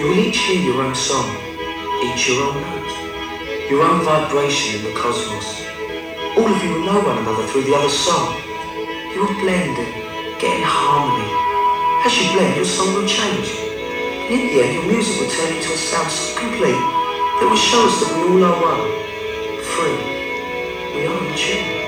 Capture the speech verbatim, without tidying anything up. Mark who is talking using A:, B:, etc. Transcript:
A: You will each hear your own song, each your own note, your own vibration in the cosmos. All of you will know one another through the other song. You will blend and get in harmony. As you blend, your song will change. And in the end, your music will turn into a sound so complete that will show us that we all are one. Free. We are in tune.